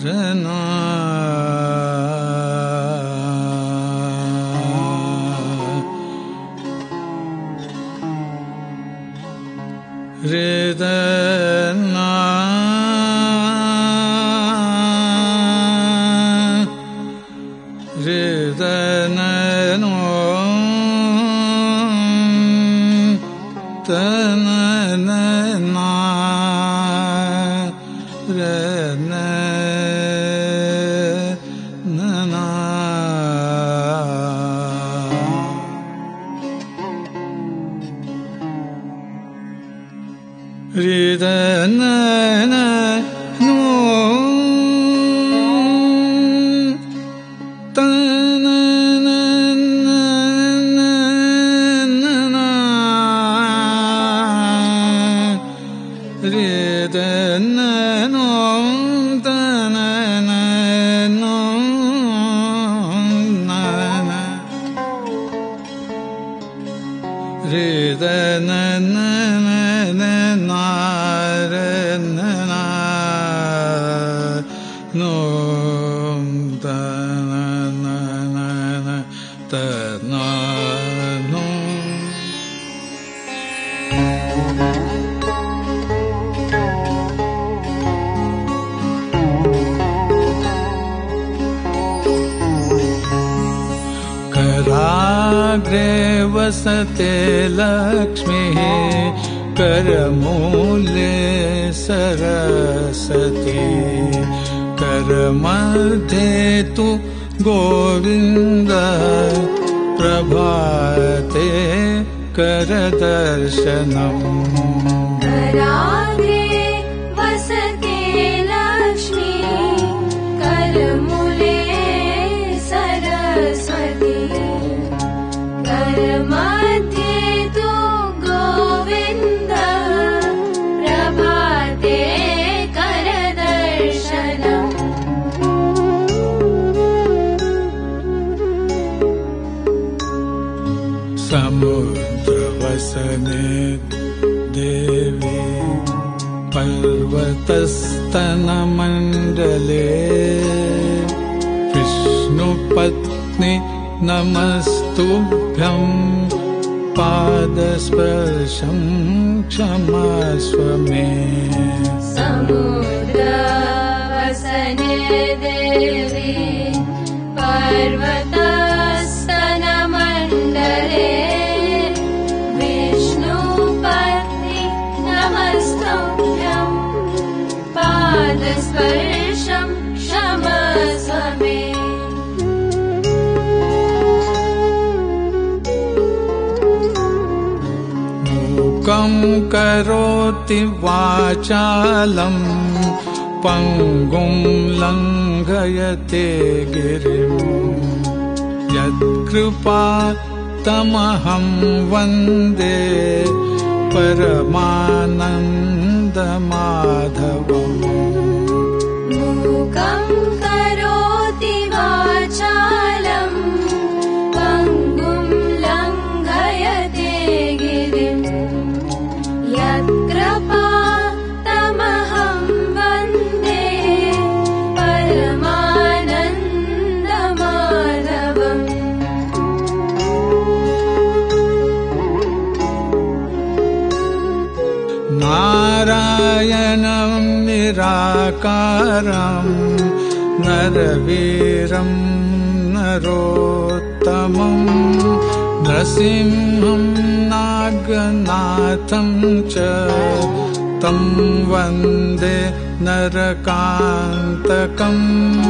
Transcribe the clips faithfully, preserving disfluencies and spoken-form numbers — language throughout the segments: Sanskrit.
रना हृदना हृदनो तनना रना नना हृदना नो कराग्रे वसते लक्ष्मीः करमूले सरस्वती करमध्ये तु गोविन्द प्रभाते करदर्शनम् कराग्रे वसते लक्ष्मी करमूले सरस्वती करमध्ये तु गोविन्द प्रभाते करदर्शनम् समुद्रवसने देवी पर्वतस्तनमण्डले विष्णुपत्नि नमस्तुभ्यं पादस्पर्शं क्षमस्व मे समुद्रवसने देवी पर्वतस्तनमण्डले विष्णुपत्नि नमस्तुभ्यं पादस्पर्शं क्षमस्व मे मूकं करोति वाचालं पङ्गुं लङ्घयते गिरिं यत्कृपातमहं वन्दे परमानन्दमाधवम् मूकं करोति वाचालं पङ्गुं लङ्घयते गिरिं यत्कृपातमहं वन्दे परमानन्दमाधवम् नारायणं निराकारं नरवीरं नरोत्तमं नृसिंहं नागनाथं च तं वन्दे नरकान्तकम्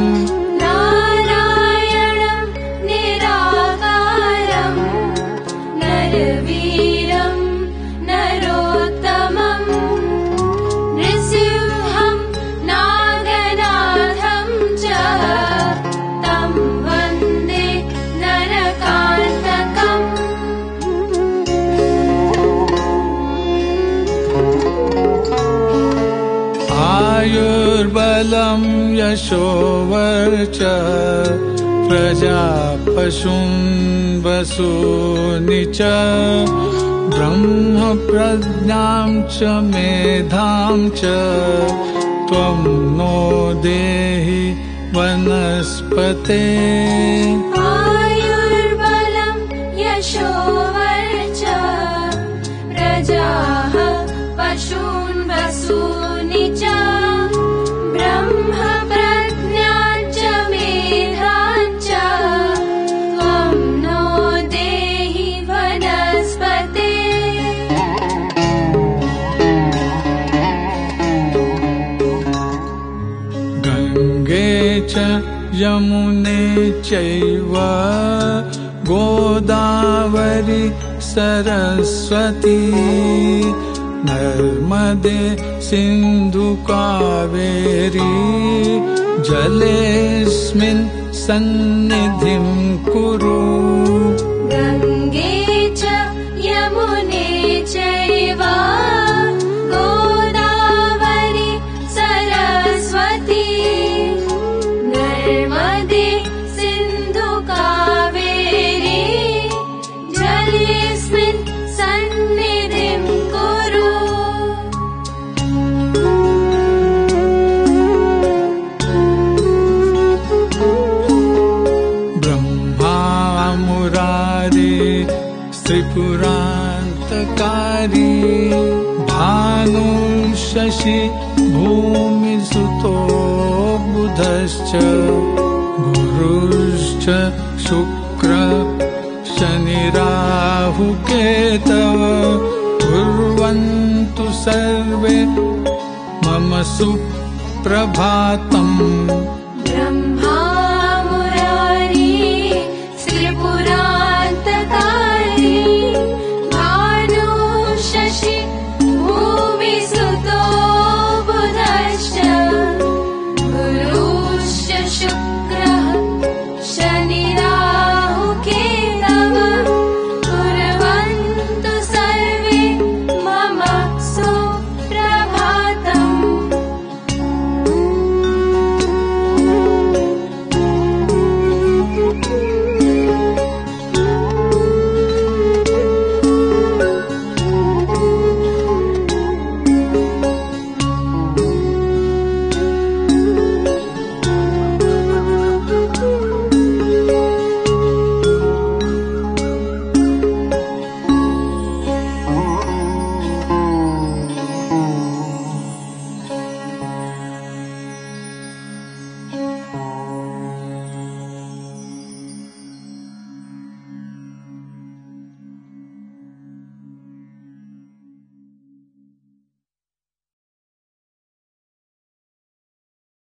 नारायणं निराकारं नरवीरं नरोत्तमं नृसिंहं नागनाथं च तं वन्दे नरकान्तकम् आयुर्बलं यशोवर्च प्रजापशून् वसूनि च ब्रह्मप्रज्ञां च मेधां च त्वं नो देहि वनस्पते आयुर्बलं यशोवर्च प्रजाः पशून् वसूनि च ब्रह्म प्रज्ञाञ्च मेधाञ्च त्वं नो देहि वनस्पते गङ्गे च यमुने चैव गोदावरी सरस्वती नर्मदे सिन्धु कावेरी जलेऽस्मिन् सन्निधिं कुरु गङ्गे च यमुने चैव गोदावरी सरस्वती नर्मदे सिन्धु कावेरी जलेऽस्मिन् सन्निधिं कुरु ब्रह्मा मुरारी त्रिपुरान्तकारी भानु शशि भूमिसुतो बुधश्च गुरुश्च शुक्र शनिराहुकेतव कुर्वन्तु सर्वे मम सुप्रभातम्।